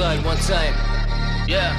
one time. Yeah.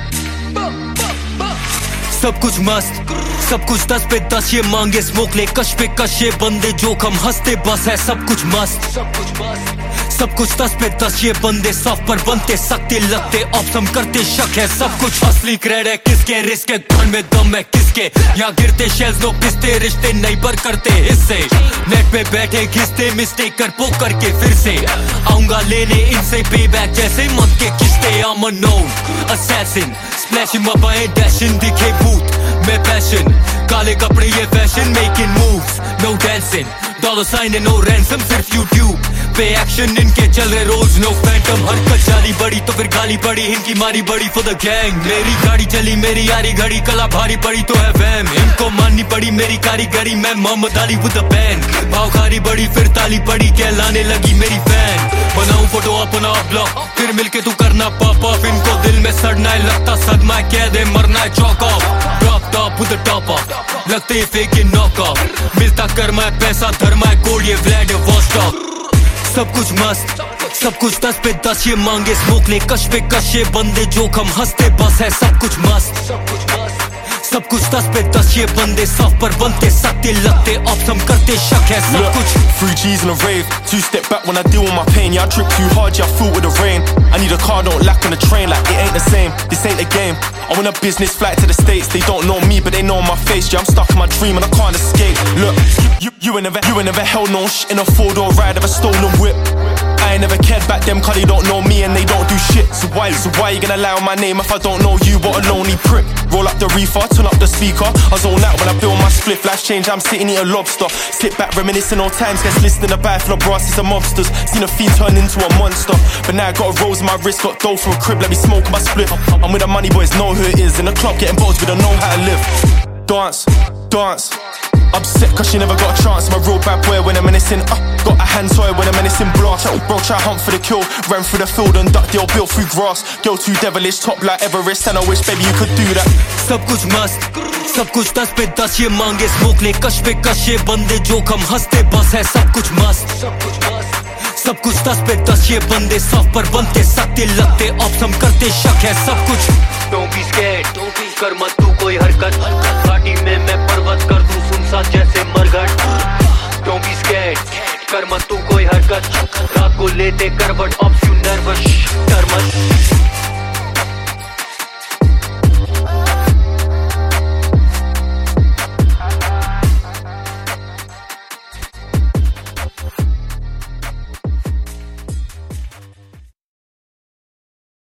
सब कुछ मस्त, सब कुछ 10 पे 10 ये मांगे स्मोक ले कश पे कश ये बंदे जोखम हंसते बस है सब कुछ मस्त, सब कुछ 10 पे 10 ये बंदे सॉफ्ट पर बनते सकते लगते ऑप्शन करते शक है सब कुछ असली क्रेड है किसके रिस्क है घन में दम है किसके यहाँ गिरते शेल्स नो पिसते रिश्ते नहीं पर करते हिस्से नेट पे बैठे घिसते मिस्टेक कर पो करके फिर से आऊंगा लेने इनसे पे बैक जैसे मत के किस्ते I'm a known assassin splashing my by dashing दिखे भूत मैं पैशन काले कपड़े ये fashion making moves no dancing dollar sign है no ransom सिर्फ YouTube पे एक्शन इनके चल रहे रोज no phantom हरकत जाली बड़ी तो फिर गाली पड़ी इनकी मारी बड़ी for the gang मेरी गाड़ी चली मेरी यारी घड़ी कला भारी पड़ी तो है वैम इनको माननी पड़ी मेरी कारीगरी मैं Mohammad Ali with the band भाव खारी बड़ी फिर ताली पड़ी कहलाने लगी मेरी फैन बनाऊं फोटो अपना ब्लॉग फिर मिलके तू करना पॉप ऑफ इनको दिल में सड़ना है लगता सदमा कह दे मरना है choke off drop top with the top off लगते फेक नॉक ऑफ मिलता कर्मा है पैसा धर्मा है कोड ये व्लैड है वॉस्टॉक सब कुछ मस्त सब कुछ 10 पे 10 ये मांगे स्मोक ले कश पे कश ये बंदे जोखम हंसते बस है सब कुछ मस्त सब कुछ 10 पे 10 ये बंदे सॉफ्ट पर बनते सकते लगते ऑप्शन करते शक है सब कुछ 3 G's in a rave 2 step back when I deal with my pain yeah I trip too hard yeah I feel with the rain I need a car don't lack on the train like it ain't the same this ain't the game I want a business flight to the States they don't know me but they know my face yeah I'm stuck in my dream and I can't escape look you ain't never held no shit in a 4-door ride of a stolen whip I ain't never cared back them cause they don't know me and they don't do shit so why you gonna lie on my name if I don't know you what a lonely prick roll up the reefer turn up the speaker I zone out when I build my spliff life's changed I'm sitting eating lobster sit back reminiscing old times guess listening to bad for the brasses and mobsters seen a fiend turn into a monster but now I got a rose in my wrist got dough from a crib let me smoke my spliff I'm with the money boys know who it is in the club getting bottles we don't know how to live dance upset cause she never got a chance I'm a real bad boy when I'm menacing got a hand toy when I'm menacing blast bro try hunt for the kill ran through the field and ducked the old bill through grass girl too devilish top like Everest and I wish baby you could do that सब कुछ मस्त सब कुछ 10 पे 10 ये मांगे smoke ले कश पे कश ये बंदे जोखम हंसते बस है सब कुछ मस्त सब कुछ 10 पे 10 ये बंदे सॉफ्ट पर बनते सकते लगते ऑप्शन करते शक है सब कुछ Don't be scared कर मत तू कोई हरकत पार्टी में मैं पर्वत कर दूं सुनसान जैसे मरघट Don't be scared कर मत तू कोई हरकत रात को लेते करवट ऑप्स यू नर्वस डर मत